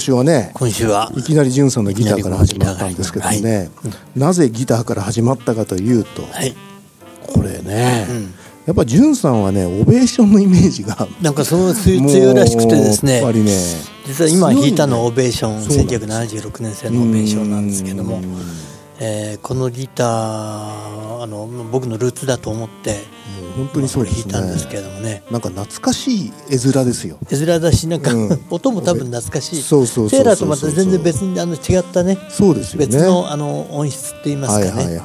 週はね、 今週はいきなり潤さんのギターから始まったんですけどね、なぜギターから始まったかというと、これね、やっぱ潤さんはねオベーションのイメージがなんかその強いらしくてですね、 やっぱりね、 実は今弾いたのはオベーション、1976年製のオベーションなんですけども、このギター僕のルーツだと思って本当にそうですね、 弾いたんですけれどもね、 なんか懐かしい絵面ですよ。 絵面だし、なんか、音も多分懐かしい。テーラーとまた全然別に違ったね、 そうですよね、 別の音質って言いますかね、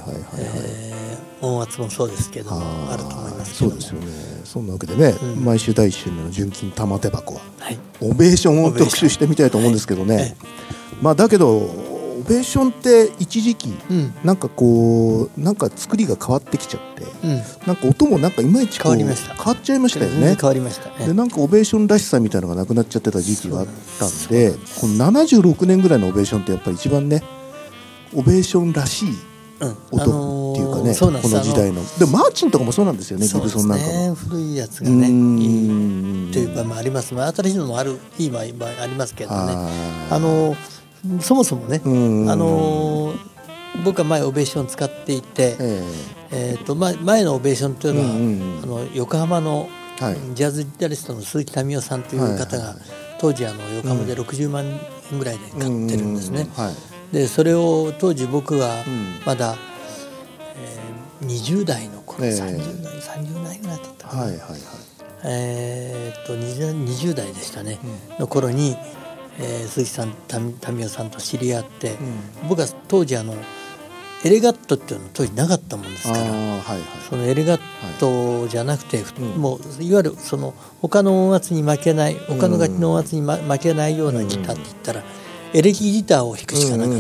音圧もそうですけどもあると思いますけども、そうですよね。 そんなわけでね、毎週第1週目の純金玉手箱は、オベーションを特集してみたいと思うんですけどね、まあだけどオベーションって一時期、なんかこうなんか作りが変わってきちゃって、なんか音もなんかいまいち変わっちゃいましたよね。 変わりましたね。 でなんかオベーションらしさみたいなのがなくなっちゃってた時期があったんで、この76年ぐらいのオベーションってやっぱり一番ねオベーションらしい音っていうかね、この時代の。でマーチンとかもそうなんですよね、ギブソンなんかも。 古いやつがねいいという場合もあります。新しいのもいい場合ありますけどね。そもそもね、僕は前オベーション使っていて、前のオベーションというのは横浜のジャズギタリストの鈴木民夫さんという方が当時横浜で60万円ぐらいで買ってるんですね。でそれを当時僕はまだ20代の頃、30代ぐらいだったかな、20代でしたね、の頃に鈴木さん、民夫さんと知り合って、僕は当時エレガットっていうのは当時なかったもんですから、そのエレガットじゃなくて、もういわゆるその他の音圧に負けない、他の楽器の音圧に負けないようなギターって言ったら、エレキギターを弾くしかなかった。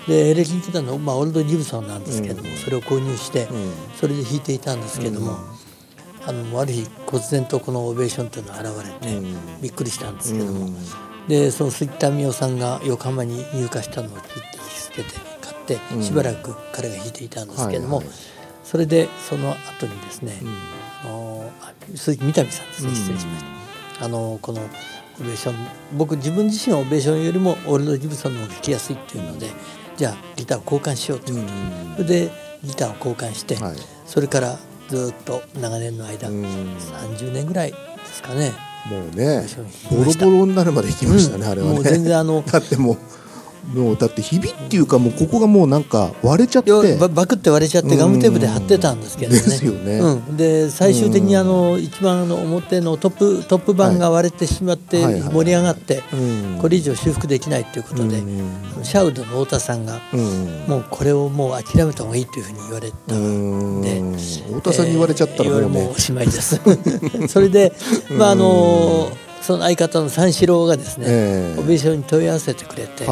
でエレキギターの、オールド・ギブソンなんですけども、それを購入してそれで弾いていたんですけども、ある日忽然とこのオベーションというのが現れてびっくりしたんですけども、でその鈴木民夫さんが横浜に入荷したのを聞いてつけて買ってしばらく彼が弾いていたんですけども、それでその後にですね、鈴木三民さんですね、失礼しました。このオベーション、僕自分自身はオベーションよりもオールド・ギブソンの方が聴きやすいっていうので、じゃあギターを交換しようということで、ギターを交換して、それからずっと長年の間、30年ぐらいですかね、 もうねボロボロになるまで弾きましたね、あれはね。 もう全然だってもうだってひびっていうか、もうここがもうなんか割れちゃって、 バクって割れちゃってガムテープで貼ってたんですけどね。 ですよね。 で最終的に一番表のトップ板が割れてしまって盛り上がって、これ以上修復できないということで、シャウドの太田さんがもうこれをもう諦めた方がいいというふうに言われたんで、 太田さんに言われちゃったらもうおしまいです。それでその相方の三四郎がですね、オベーションに問い合わせてくれて、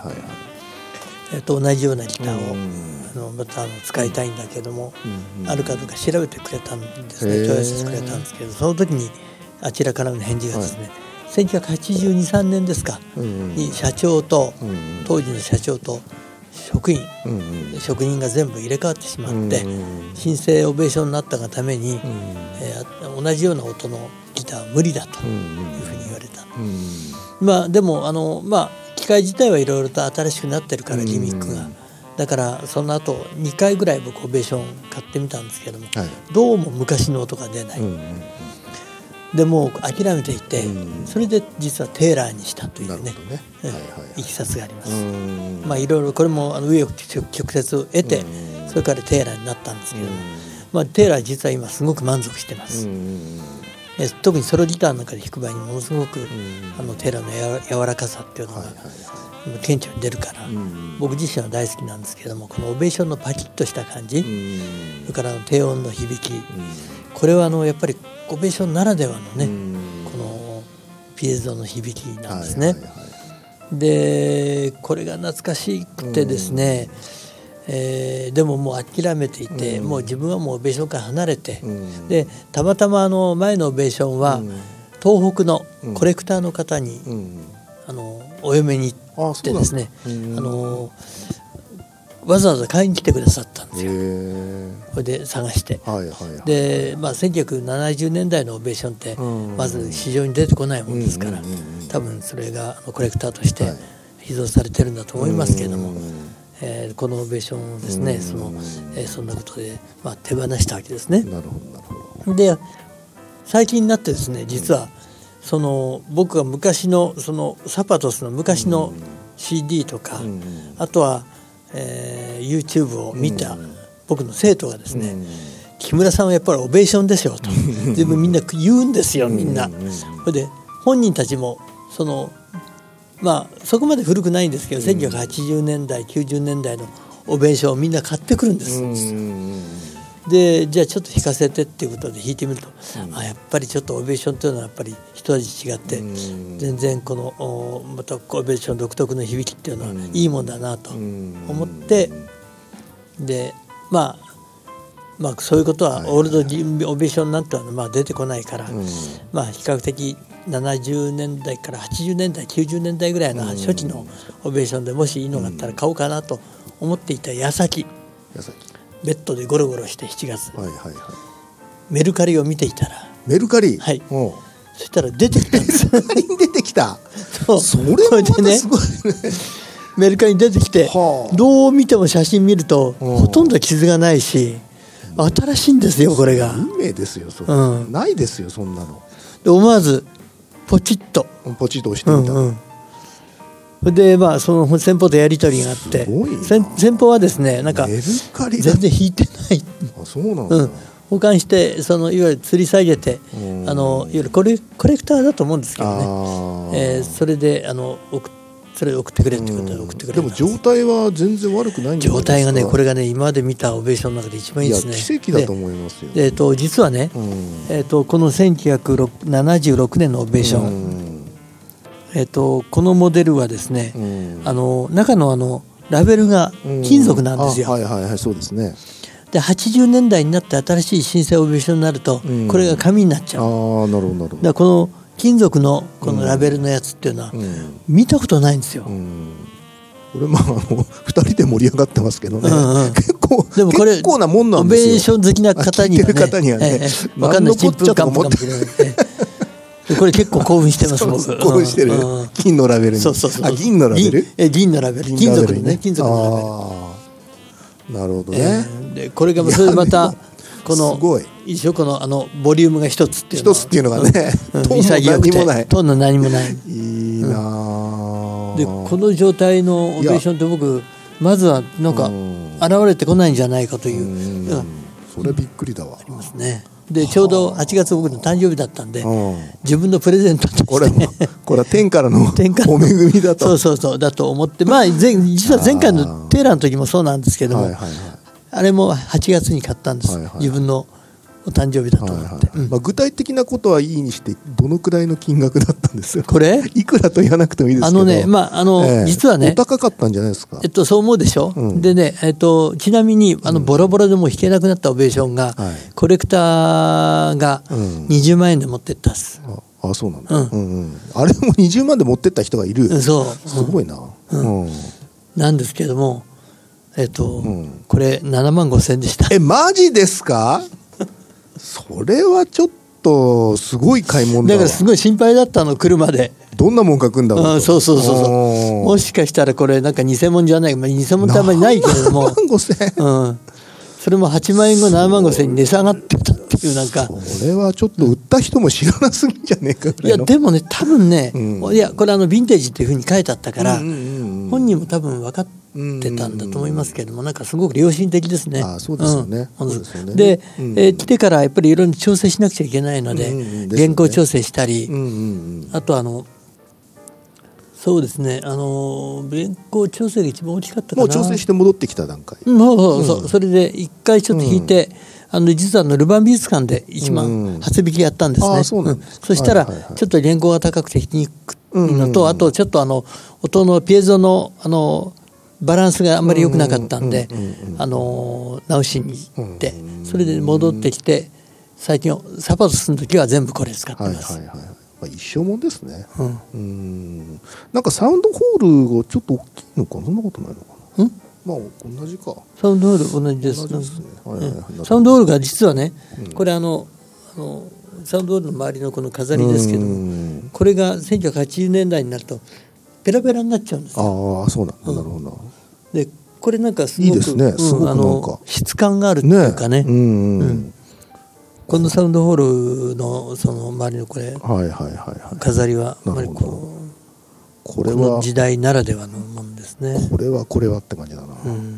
同じようなギターをまた使いたいんだけども、あるかどうか調べてくれたんですね。問い合わせてくれたんですけど、その時にあちらからの返事がですね、1982、3年ですかに社長と当時の社長と職人が全部入れ替わってしまって、新生オベーションになったがために、同じような音のギターは無理だというふうに言われた。でも機械自体はいろいろと新しくなってるから、ギミックが。だからその後2回ぐらい僕オベーション買ってみたんですけども、どうも昔の音が出ない。でもう諦めていて、それで実はテーラーにしたというねいきさつがあります。いろいろこれも紆余曲折を得て、それからテーラーになったんですけども、テーラー実は今すごく満足してます。特にソロギターなんかで弾く場合にものすごくテーラーの柔らかさっていうのが顕著に出るから、僕自身は大好きなんですけども、このオベーションのパキッとした感じ、それから低音の響き、これはやっぱりオベーションならではのね、このピエゾの響きなんですね。でこれが懐かしくてですね、でももう諦めていて、もう自分はもうオベーションから離れて、でたまたま前のオベーションは東北のコレクターの方にお嫁に行ってですね、わざわざ買いに来てくださったんですよ。 これで探して、で、1970年代のオベーションってまず市場に出てこないもんですから、多分それがコレクターとして秘蔵されてるんだと思いますけれども、このオベーションをですね、そんなことで、手放したわけですね。で最近になってですね、実は僕が昔のサパトスの昔の CD とか、あとは、YouTube を見た僕の生徒がですね、木村さんはやっぱりオベーションですよと全部みんな言うんですよ、みんな。それで本人たちもそこまで古くないんですけど、1980年代90年代のオベーションをみんな買ってくるんです。でじゃあちょっと弾かせてっていうことで弾いてみると、やっぱりちょっとオベーションというのはやっぱり一味違って、全然このまたオベーション独特の響きっていうのはいいもんだなと思って、でそういうことはオールドオベーションなんてのは出てこないから、比較的70年代から80年代90年代ぐらいの初期のオベーションでもしいいのがあったら買おうかなと思っていた矢先、ベッドでゴロゴロして7月、メルカリを見ていたら、 メルカリ、 そしたら出てきたんです。 メルカリに出てきた。それもまたすごいね。 メルカリに出てきて、どう見ても写真見るとほとんど傷がないし、新しいんですよこれが。 運命ですよそれ、ないですよそんなの。 で思わずポチッと押してみた。 でその先方とやり取りがあって、先方はですねなんか全然引いてない。 そうなんだ。 保管していわゆる吊り下げて、いわゆるコレクターだと思うんですけどね、それでそれ送ってくれってことで送ってくれ。 でも状態は全然悪くないんじゃないですか。 状態がねこれがね今まで見たオベーションの中で一番いいですね。 奇跡だと思いますよ。 で実はね、この1976年のオベーション、このモデルはですね、中のラベルが金属なんですよ。 そうですね。 で80年代になって新しい新生オベーションになると、これが紙になっちゃう。 なるほどなるほど。 だからこの金属のこのラベルのやつっていうのは見たことないんですよ。 これ2人で盛り上がってますけどね、結構なもんなんですよ。 オベーション好きな方にはね分かんない、ちんぷんかんぷんかもしれない。これ結構興奮してます僕。 興奮してる。金のラベルに。銀のラベル？ 銀のラベル。金属にね、金属のラベル。 なるほどね。 でこれがそれまたこの一応このボリュームが一つっていうのがね、 潔くてトンの何もない。 いいな。 でこの状態のオベーションって僕まずはなんか現れてこないんじゃないかという。 それびっくりだわ。 ありますね。でちょうど8月僕の誕生日だったんで、自分のプレゼントとしてこれは天からのお恵みだと。 そうだと思って、実は前回のテーラーの時もそうなんですけども、あれも8月に買ったんです、自分のお誕生日だと思って。 具体的なことはいいにしてどのくらいの金額だったんですよ。 これいくらと言わなくてもいいですけど、 実はねお高かったんじゃないですか。 そう思うでしょ、でね、ちなみにボロボロでも弾けなくなったオベーションが、コレクターが20万円で持ってったんです。 そうなんだ。あれも20万で持ってった人がいる。すごいな。 なんですけども、これ7万5千円でした。 マジですか？それはちょっとすごい買い物だわ。 だからすごい心配だったの、来るまで。 どんなもん書くんだろう。 そうもしかしたらこれなんか偽物じゃない、偽物ってあんまりないけれども、 7万5千円、 それも8万円後7万5千円に値下がってたっていう、なんかそれはちょっと売った人も知らなすぎんじゃねえかぐらいの。 いやでもね、多分ね、いやこれヴィンテージっていうふうに書いてあったから、本人も多分分かってたんだと思いますけども、なんかすごく良心的ですね。 そうですよね。 で、来てからやっぱりいろいろ調整しなくちゃいけないので、原稿調整したり、あとそうですね、原稿調整が一番大きかったかな。 もう調整して戻ってきた段階。 それで一回ちょっと弾いて、実はルヴァン美術館で一番初弾きやったんですね。そしたらちょっと原稿が高くて弾きにくいのと、あとちょっと音のピエゾのバランスがあんまり良くなかったんで、直しに行って、それで戻ってきて、最近サパトスの時は全部これ使ってます。 一生もんですね。なんかサウンドホールがちょっと大きいのかな、そんなことないのかな。 まあ同じか。 サウンドホール同じです。サウンドホールが実はね、これサウンドホールの周りのこの飾りですけども、これが1980年代になるとペラペラになっちゃうんですよ。 ああ、そうなんだ。なるほど。 でこれなんかすごくいいですね。すごくなんか質感があるっていうかね。このサウンドホールのその周りのこれ飾りはやっぱりこの時代ならではのものですね。 これはって感じだな。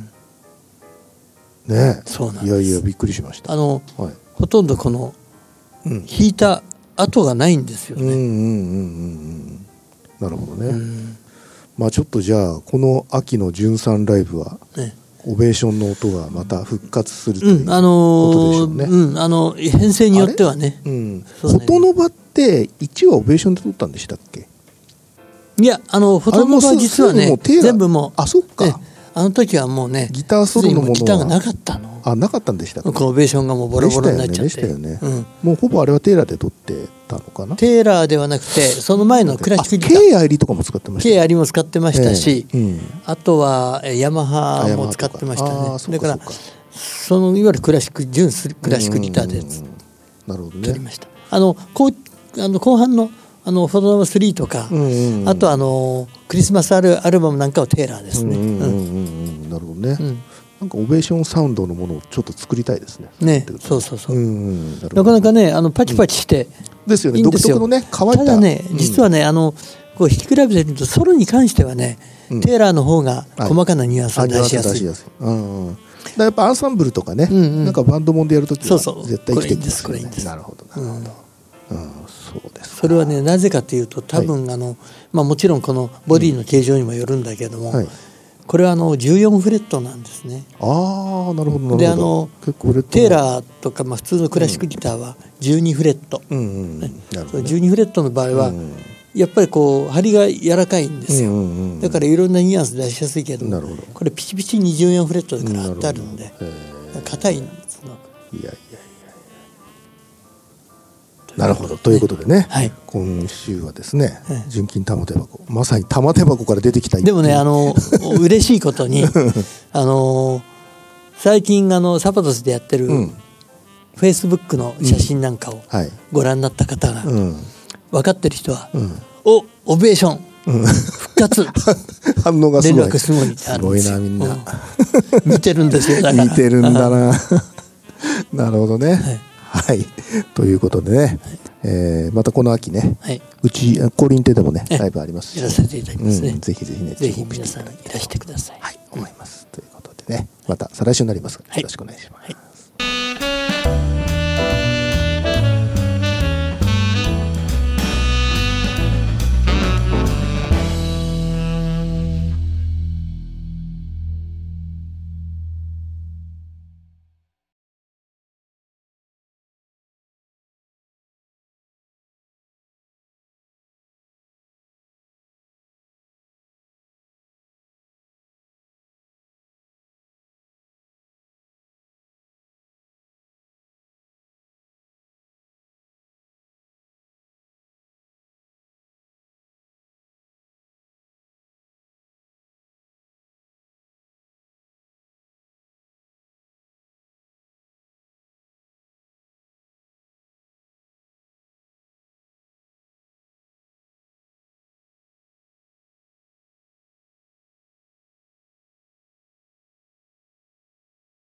ね。 そうなんです。 いやびっくりしました。 ほとんどこの弾いた跡がないんですよね。 なるほどね。まあちょっとじゃあこの秋の純さんライブはオベーションの音がまた復活するということでしょうね。 編成によってはね。 琴の葉って1はオベーションで撮ったんでしたっけ？ いや琴の葉は実はね全部もうそっか。 あの時はもうねギターソロのものはギターがなかったの。 なかったんでしたっけ？ オベーションがもうボロボロになっちゃって。 でしたよね。もうほぼあれはテーラーで撮ってたのかな。 テーラーではなくてその前のクラシックギター。 K アイリとかも使ってました。 K アイリも使ってましたし、あとはヤマハも使ってましたね。だからそのいわゆる純クラシックギターで撮りました。後半のフォトナム3とか、あとクリスマスアルバムなんかはテーラーですね。 なるほどね。なんかオベーションサウンドのものをちょっと作りたいですね。 ね、そう。なかなかねパチパチしてですよね。独特のね乾いた。 ただね実はねこう弾き比べてみるとソロに関してはねテーラーの方が細かなニュアンスを出しやすい。 やっぱアンサンブルとかね、なんかバンドもんでやるときは絶対来てきますよね。なるほど。そうです。 それはねなぜかというと多分もちろんこのボディの形状にもよるんだけども、これは14フレットなんですね。 ああ、なるほど。 でテーラーとか普通のクラシックギターは12フレット。12フレットの場合はやっぱりこう張りが柔らかいんですよ。だからいろんなニュアンス出しやすいけど、これピチピチに14フレットだから貼ってあるんで硬いんですよ。 いやなるほど。ということでね、今週はですね純金玉手箱、まさに玉手箱から出てきた。 でもね嬉しいことに最近サパトスでやってるフェイスブックの写真なんかをご覧になった方が分かってる人はオベーション復活反応がすごい。 連絡すごいすごいなみんな見てるんですよ。 見てるんだな。なるほどね。はい、ということでね、またこの秋ね、うちコリンテでもねライブありますし、 やらせていただきますね。 ぜひね、 ぜひ皆さんいらしてください。 思います。ということでね、また再来週になります。よろしくお願いします。